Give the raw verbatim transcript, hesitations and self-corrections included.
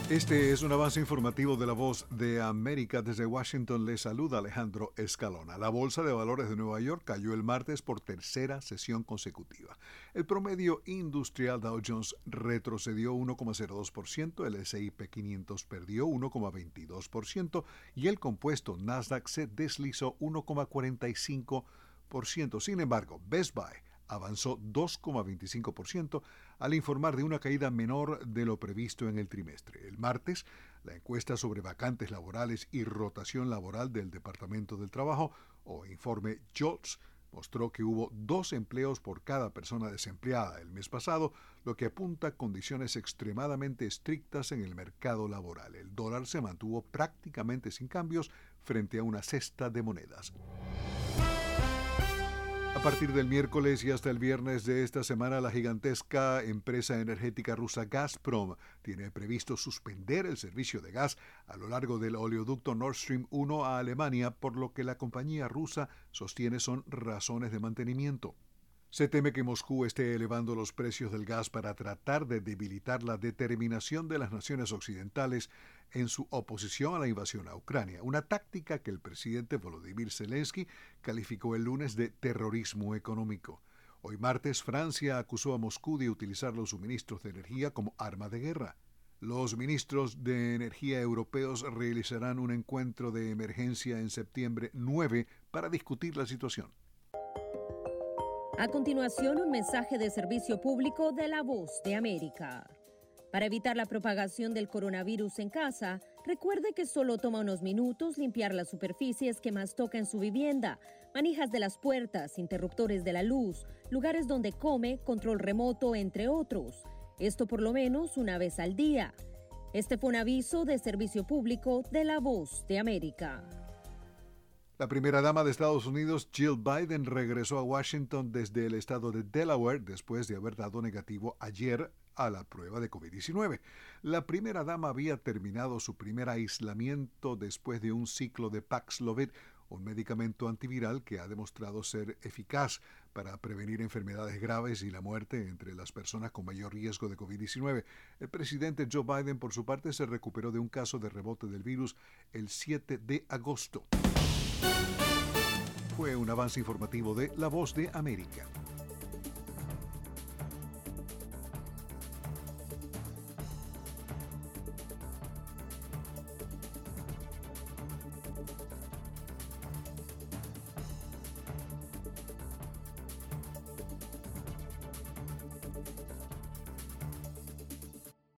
Este es un avance informativo de La Voz de América. Desde Washington le saluda Alejandro Escalona. La Bolsa de Valores de Nueva York cayó el martes por tercera sesión consecutiva. El promedio industrial Dow Jones retrocedió uno coma cero dos por ciento, el ese y pe quinientos perdió uno coma veintidós por ciento y el compuesto Nasdaq se deslizó uno coma cuarenta y cinco por ciento. Sin embargo, Best Buy avanzó dos coma veinticinco por ciento al informar de una caída menor de lo previsto en el trimestre. El martes, la encuesta sobre vacantes laborales y rotación laboral del Departamento del Trabajo, o informe JOLTS, mostró que hubo dos empleos por cada persona desempleada el mes pasado, lo que apunta a condiciones extremadamente estrictas en el mercado laboral. El dólar se mantuvo prácticamente sin cambios frente a una cesta de monedas. A partir del miércoles y hasta el viernes de esta semana, la gigantesca empresa energética rusa Gazprom tiene previsto suspender el servicio de gas a lo largo del oleoducto Nord Stream uno a Alemania, por lo que la compañía rusa sostiene son razones de mantenimiento. Se teme que Moscú esté elevando los precios del gas para tratar de debilitar la determinación de las naciones occidentales en su oposición a la invasión a Ucrania, una táctica que el presidente Volodymyr Zelensky calificó el lunes de terrorismo económico. Hoy martes, Francia acusó a Moscú de utilizar los suministros de energía como arma de guerra. Los ministros de energía europeos realizarán un encuentro de emergencia en septiembre nueve para discutir la situación. A continuación, un mensaje de servicio público de La Voz de América. Para evitar la propagación del coronavirus en casa, recuerde que solo toma unos minutos limpiar las superficies que más toca en su vivienda, manijas de las puertas, interruptores de la luz, lugares donde come, control remoto, entre otros. Esto por lo menos una vez al día. Este fue un aviso de servicio público de La Voz de América. La primera dama de Estados Unidos, Jill Biden, regresó a Washington desde el estado de Delaware después de haber dado negativo ayer a la prueba de covid diecinueve. La primera dama había terminado su primer aislamiento después de un ciclo de Paxlovid, un medicamento antiviral que ha demostrado ser eficaz para prevenir enfermedades graves y la muerte entre las personas con mayor riesgo de covid diecinueve. El presidente Joe Biden, por su parte, se recuperó de un caso de rebote del virus el siete de agosto. Fue un avance informativo de La Voz de América.